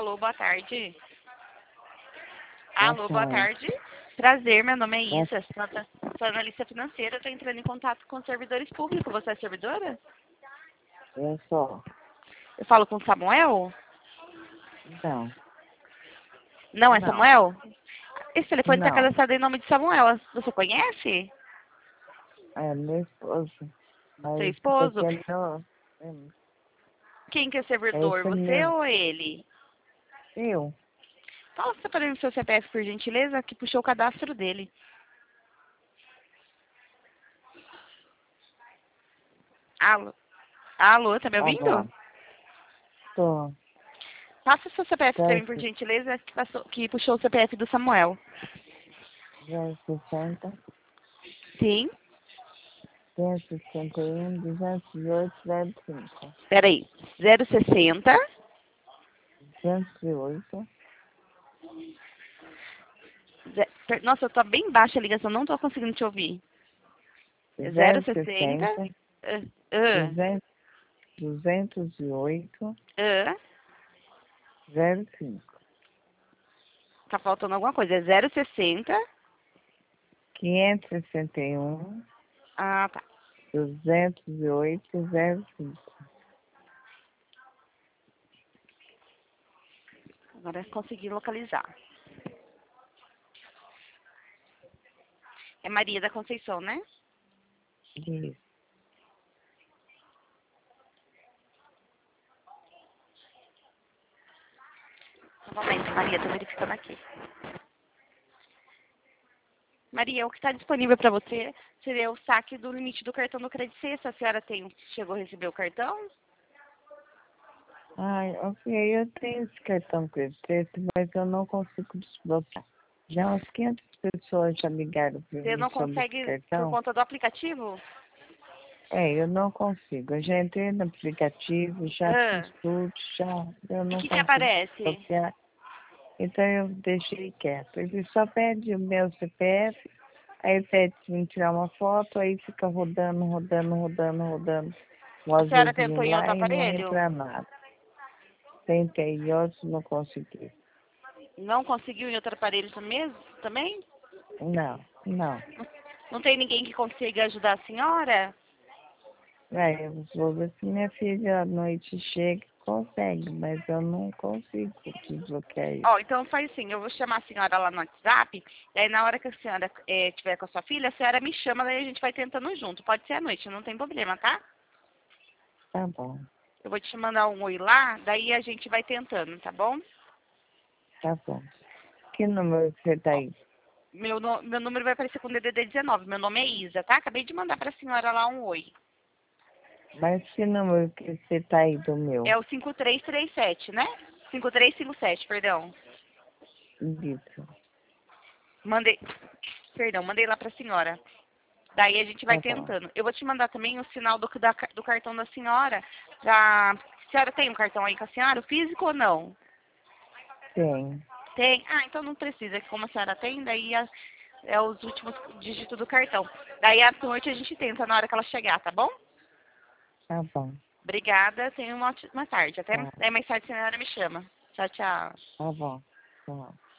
Alô, boa tarde. Boa Alô, boa tarde. tarde. Prazer, meu nome é Isa, sou analista financeira, estou entrando em contato com servidores públicos. Você é servidora? Eu sou. Eu falo com Samuel? Não. Não, é Não. Samuel? Esse telefone está Não. cadastrado em nome de Samuel. Você conhece? É meu esposo. Seu Mas isso esposo? aqui é meu. Quem que é servidor, Esse é você meu. ou ele? Eu. Fala você para mim o seu CPF, por gentileza, que puxou o cadastro dele. Alô? Alô, tá me Alô. ouvindo? Tô. Passa o seu CPF para mim, por 060, gentileza, que puxou o CPF do Samuel. 060, Sim. 161, 208, 05. Peraí. 060. 208, Nossa, eu tô bem baixa a ligação, não tô conseguindo te ouvir. É 060. 060, Ah, ah, 200, 208, ah. 05. Tá faltando alguma coisa. É 060. 561, Ah, tá. 208, 05. Agora eu consegui localizar. É Maria da Conceição, né? Isso. Novamente, Maria, tô verificando aqui. Maria, o que está disponível para você seria o saque do limite do cartão do Credit C. Se a senhora chegou a receber o cartão? Ai, ok, eu tenho esse cartão Credit, mas eu não consigo desbloquear. Já umas 500 pessoas já ligaram para Você mim não sobre esse consegue por cartão. conta do aplicativo? É, eu não consigo. Eu já entrei no aplicativo, já Ah, fiz tudo, já, eu e o não que consigo aparece? desbloquear. Então eu deixei quieto. Ele só pede o meu CPF, aí pede para mim tirar uma foto, aí fica rodando, rodando, rodando, rodando o A senhora azulzinho tentou em outro lá e não aparelho? entra nada. Tentei outros, não consegui. Não conseguiu em outro aparelho também? Não, não. Não tem ninguém que consiga ajudar a senhora? Aí eu vou ver se minha filha à noite chega e consegue, mas eu não consigo desbloquear isso. Ó, então faz assim, eu vou chamar a senhora lá no WhatsApp, e aí na hora que a senhora tiver com a sua filha, a senhora me chama, daí a gente vai tentando junto. Pode ser à noite, não tem problema, tá? Tá bom, Eu vou te mandar um oi lá, daí a gente vai tentando, tá bom? tá bom. Que número que você tá Ó, aí? meu número vai aparecer com DDD 19. Meu nome é Isa, tá? Acabei de mandar pra senhora lá um oi. Mas que número que você tá aí do meu? É o 5337, né? 5357, perdão. Isso, Mandei, perdão, mandei lá pra senhora. Daí a gente vai tá bom. tentando. Eu vou te mandar também o sinal do cartão da senhora. A senhora tem um cartão aí com a senhora, o físico ou não? Tem, Tem? Ah, então não precisa. Como a senhora tem, daí é os últimos dígitos do cartão. Daí à noite a gente tenta na hora que ela chegar, tá bom? tá bom, Obrigada, tenha uma ótima tarde. Até tá, mais tarde a senhora me chama. Tchau, tchau. tá bom, tá.